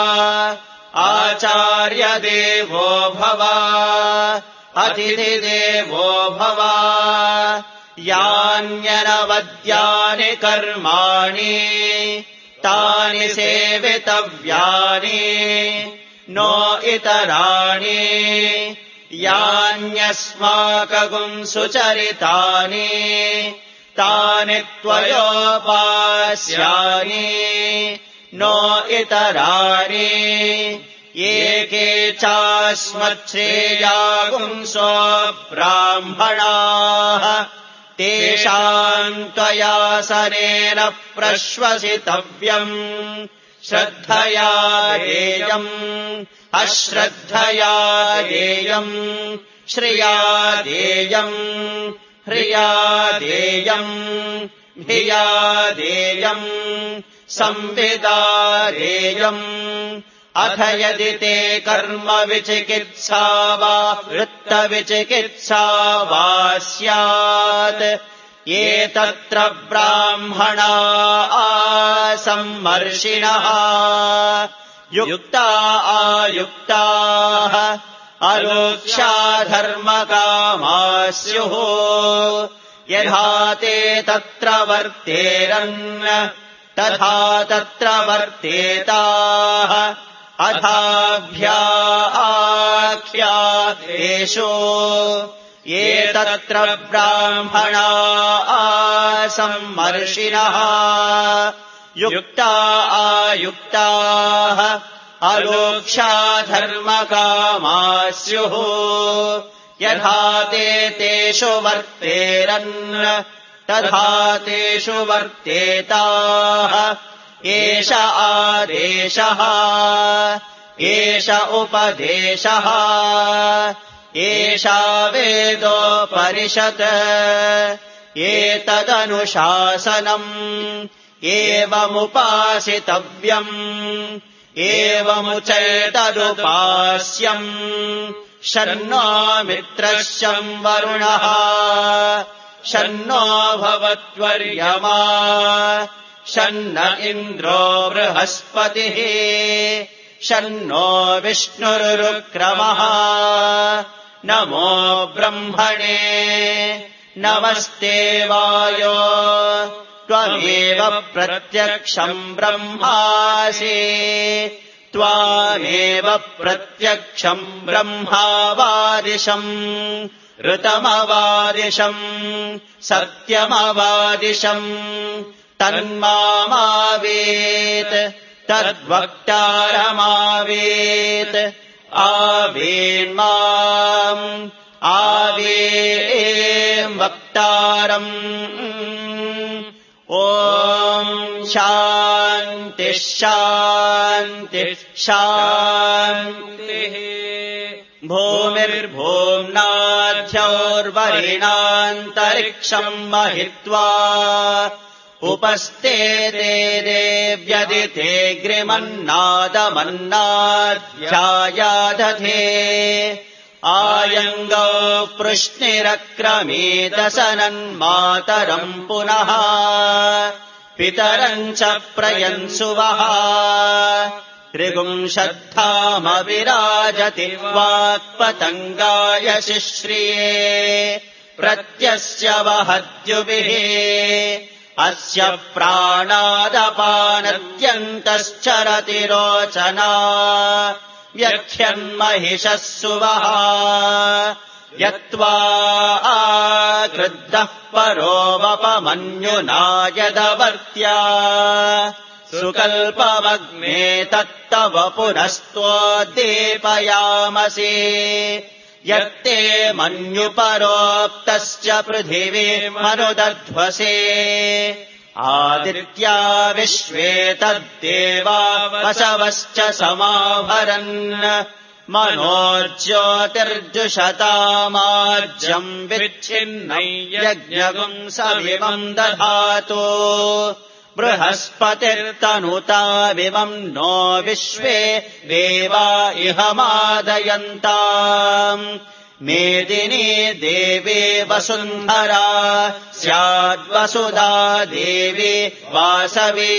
आचार्यदेवो भव अतिथिदेवो भव यान्यनवद्यानि कर्माणि तानि सेवितव्यानि नो इतराणि यान्यस्माकम् सुचरितानि तानि त्वयोपास्यानि नो इतराणि एके चास्मच्छ्रेयागुंसो ब्राह्मणाः तेषाम् त्वयासनेन प्रश्वसितव्यम् श्रद्धया देयम् अश्रद्धया देयम् श्रिया देयम् ह्रिया देयम् धिया देयम् संविदा देयम् अथ यदि ते कर्म विचिकित्सा वा वृत्तविचिकित्सा वा स्यात् ये तत्र ब्राह्मणा आसम्मर्षिणः युक्ता आयुक्ताः अलोक्ष्या धर्मकामाः स्युः यथा ते तत्र वर्तेरन् तथा तत्र वर्तेताः अथाभ्या आख्यातेषु ये तत्र ब्राह्मणा सम्मर्षिणः युक्ता आयुक्ताः अलोक्षा धर्मकामाः स्युः यथा ते तेषु वर्तेरन् तथा तेषु वर्तेताः एष आदेशः एष उपदेशः एषा वेदोपनिषत् एतदनुशासनम् एवमुपासितव्यम् एवमुचैतदुपास्यम् शन्नो मित्रः शं वरुणः शन्नो भवत्वर्यमा शन्न इन्द्रो बृहस्पतिः शन्नो विष्णुरुक्रमः नमो ब्रह्मणे नमस्ते वायो त्वमेव प्रत्यक्षम् ब्रह्मासि त्वामेव प्रत्यक्षम् ब्रह्मावादिशम् ऋतमवादिशम् सत्यमवादिशम् तन्मामावेत् तद्वक्तारमावेत् आवेन्माम् आवेम् वक्तारम् ॐ शान्तिः शान्तिः शान्तिः भूमिर्भूम्नाद्यौर्वरिणान्तरिक्षम् महित्वा उपस्ते देव्यदितेऽग्रिमन्नादमन्नाध्यायादधे आयङ्गौ पृश्निरक्रमीदसनन्मातरम् पुनः पितरम् च प्रयन्सुवः त्रिगुंशद्धामविराजति वाक्पतङ्गाय शिश्रिये प्रत्यस्य वहद्युभिः अस्य प्राणादपानत्यन्तश्चरति रोचना व्यख्यन्महिषः सुवः यत्त्वा क्रुद्धः परोवपमन्युना यदवर्त्या सुकल्पमग्ने तत्तव पुनस्त्वोद्दीपयामसि यत्ते मन्युपरोक्तश्च पृथिवी मनुदध्वसे आदित्या विश्वे तद्देवा वसवश्च समाभरन् मनोज्योतिर्जुषतामाज्यम् विच्छिन्नै यज्ञगुम् सविमम् दधातु बृहस्पतिर्तनुताविमम् नो विश्वे देवा इह मादयन्ताम् मेदिनी देवी वसुन्धरा स्याद्वसुधा देवी वासवी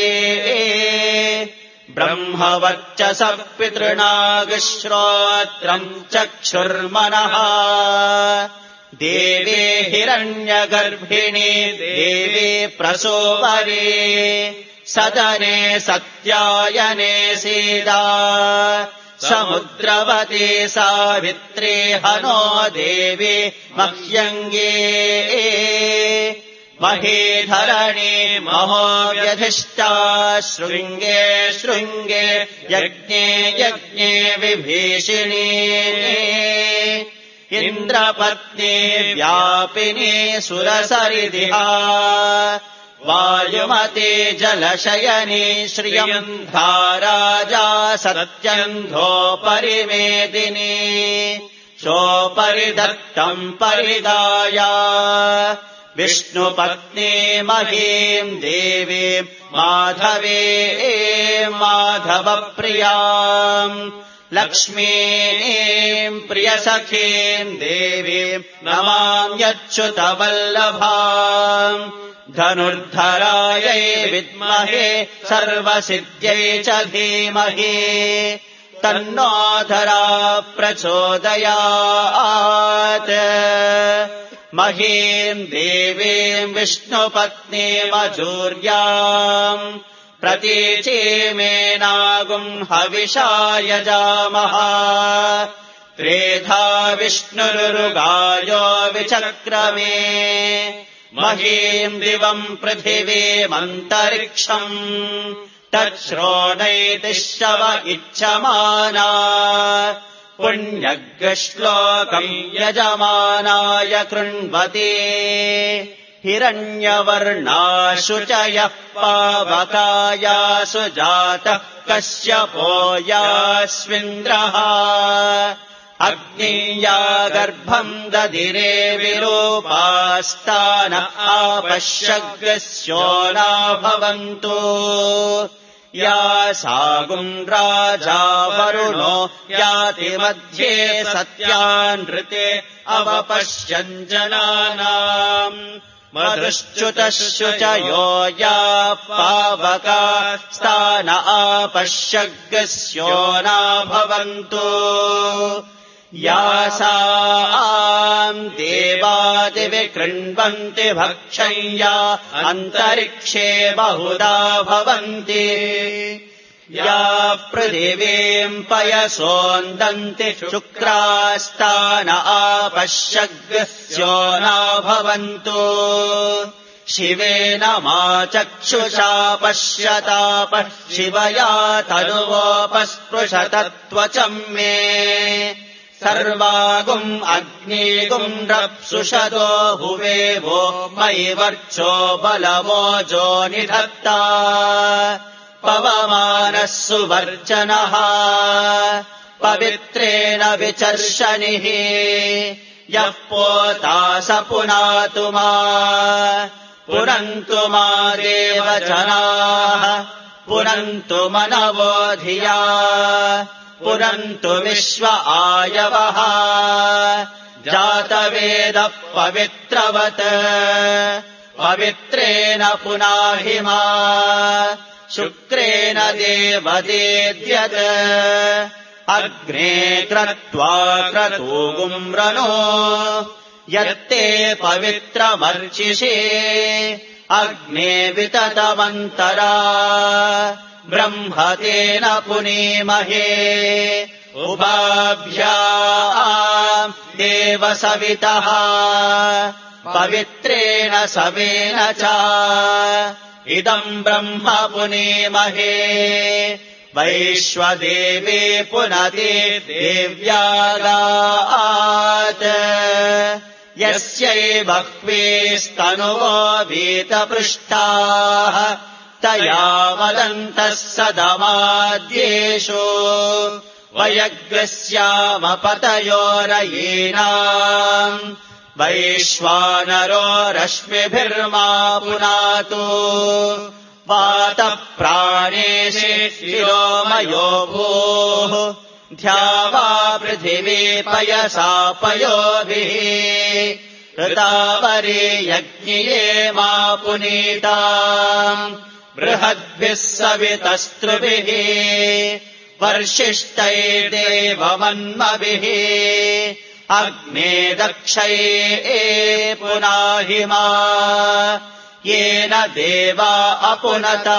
ब्रह्मवर्चसः पितृणागश्रोत्रम् चक्षुर्मनः देवी हिरण्यगर्भिणी देवी प्रसूवरी सदने सत्यायने सीदा समुद्रवती सावित्री हनो देवी मह्यङ्गे महीधरणी महो व्यधिष्ठा शृङ्गे शृङ्गे यज्ञे यज्ञे विभीषिणी इन्द्रपत्नी व्यापिनी सुरसरिदिहा वायुमती जलशयनी श्रियम् धाराजा सत्यन्धोपरिमेदिनी सोपरि दत्तम् परिदाया विष्णुपत्नी महीम् देवीम् माधवे माधवप्रियाम् लक्ष्मीम् प्रियसखीम् देवीम् नमाम्यच्युतवल्लभाम् धनुर्धरायै विद्महे सर्वसिद्ध्यै च धीमहि तन्नो धरा प्रचोदयात् महीम् देवीम् विष्णुपत्नीमजूर्याम् प्रतीचीमेनागुम् हविषा यजामः त्रेधा विष्णुरुगायो विचक्रमे महीम् दिवम् पृथिवीमन्तरिक्षम् तच्छ्रोणैतिश्चव इच्छमाना पुण्यग्श्लोकम् यजमानाय कृण्वते हिरण्यवर्णाशु च यः पावकायासु जातः कश्यपो यास्विन्द्रः अग्निया गर्भम् ददिरे विरूपास्तान आपश्यग्स्यो न भवन्तु या सागुम् राजा वरुणो याति मध्ये सत्यानृते अवपश्यञ्जनानाम् मधुश्च्युतश्चुचयो या पावका स्तान आपश्यग्स्यो न भवन्तु यासाम् देवादिविकृण्वन्ति भक्षय्या अन्तरिक्षे बहुधा भवन्ति या पृथिवीम् पयसोन्दन्ति शुक्रास्तान आपश्यग्स्यो न भवन्तु शिवेन मा चक्षुषा पश्यतापः शिवया तनुवोपस्पृशतत्वचम् मे सर्वागुम् अग्निगुम् रप्सुषदो हुवेवो मयि वर्चो बलवोजो निधत्ता पवमानः सुवर्चनः पवित्रेण विचर्षणिः यः पोता स पुनातु मा पुनन्तु मा देवजनाः पुनन्तु मनवो धिया पुनन्तु विश्व आयवः जातवेदः पवित्रवत् पवित्रेण पुनाहि मा शुक्रेण देवदेद्यत् अग्ने क्रत्वा क्रतूगुम्रनो यत्ते पवित्रमर्चिषे अग्ने विततमन्तरा ब्रह्मतेन पुनीमहे उभाभ्याम् देवसवितः पवित्रेण सवेन च इदम् ब्रह्म पुनीमहे वैश्वदेवे पुनते देव्यागात् यस्यै बह्वीस्तनुवो वीतपृष्ठाः तया वदन्तः सदमाद्येषु वयग्रस्यामपतयोरयीनाम् वैश्वानरो रश्मिभिर्मा पुनातु वातः प्राणेशे शिरोमयो भूः ध्यावा पृथिवी पयसा पयोभिः ऋतावरे यज्ञिये मा पुनीताम् बृहद्भिः सवितस्त्रुभिः वर्षिष्टैर्देवमन्मभिः अग्ने दक्षये पुनाहि मा येन देवा अपुनता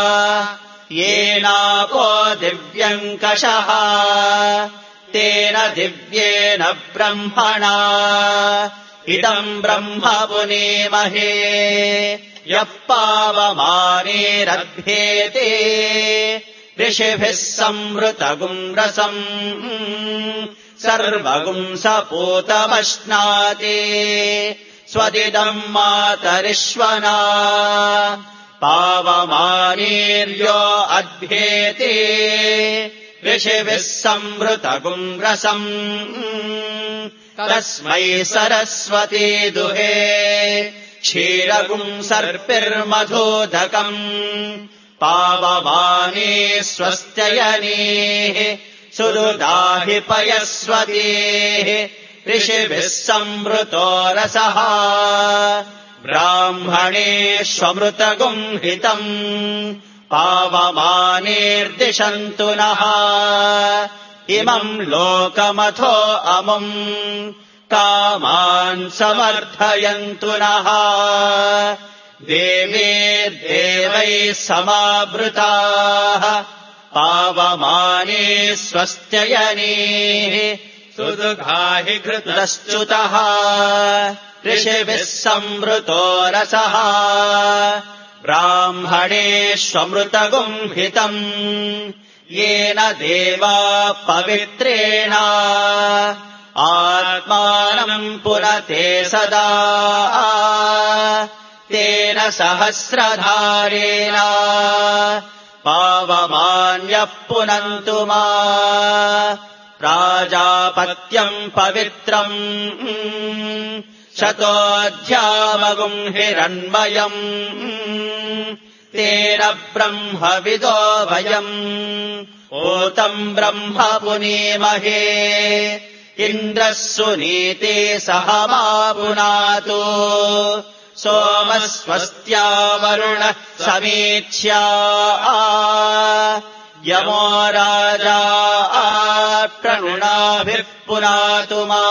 येनापो दिव्यङ्कषः तेन दिव्येन ब्रह्मणा इदम् ब्रह्म पुनीमहे यः पावमानेरभ्येते ऋषिभिः संवृतगुम् रसम् सर्वगुम् सपूतमश्नाति स्वदिदम् मातरिष्वना पावमानीर्यो अभ्येते ऋषिभिः संवृतगुम् रसम् तस्मै सरस्वती दुहे क्षीरगुम् सर्पिर्मधोदकम् पावमानी स्वस्त्ययनीः सुहृदाहि पयस्वतीः ऋषिभिः संवृतो रसः ब्राह्मणेष्वमृतगुम् हितम् पावमानेर्दिशन्तु नः इमम् लोकमथो अमुम् कामान् समर्थयन्तु नः देवैर्देवैः समावृताः पावमाने स्वस्त्ययनीः सुदुघाहि घृतश्च्युतः ऋषिभिः संवृतो रसः ब्राह्मणेष्वमृतगुम्हितम् येन देवा पवित्रेण आत्मानम् पुनते सदा तेन सहस्रधारेण पावमान्यः पुनन्तु मा प्राजापत्यम् पवित्रम् शतोऽध्यामगुम् हिरण्मयम् तेन ब्रह्मविदो वयम् ओतम् ब्रह्म पुनीमहे इन्द्रः सुनीते सह मा पुनातु सोमः स्वस्त्या वरुणः समीच्या यमो राजा प्रणुनाभिः पुनातु मा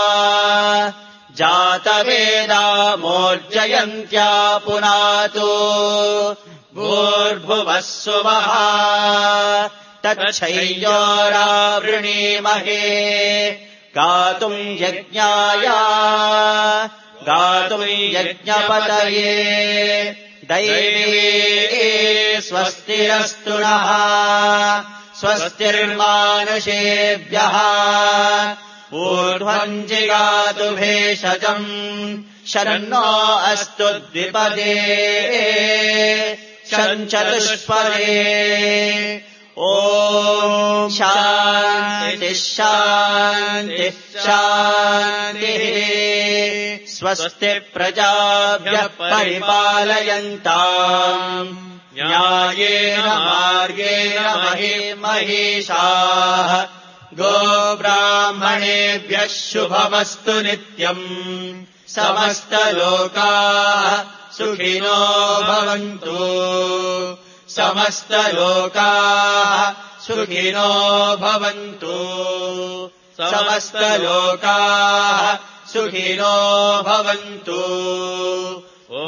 जातवेदा मोर्जयन्त्या पुनातु भूर्भुवः सुवः तच्छय्योरावृणीमहे गातुम् यज्ञाय गातुम् यज्ञपतये दैवे स्वस्तिरस्तु नः स्वस्तिर्मानुषेभ्यः ऊर्ध्वम् जिगातु भेषजम् शन्नो अस्तु द्विपदे शञ्चतुष्पदे ॐ शान्तिः शान्तिः शान्तिः स्वस्ति प्रजाभ्यः परिपालयन्ताम् न्यायेन मार्गेण महिषाः गोब्राह्मणेभ्यः शुभमस्तु नित्यम् समस्तलोकाः सुखिनो भवन्तु समस्तलोकाः सुखिनो भवन्तु समस्तलोकाः सुखिनो भवन्तु ॐ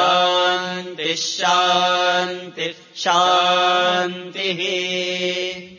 शान्तिः शान्तिः शान्तिः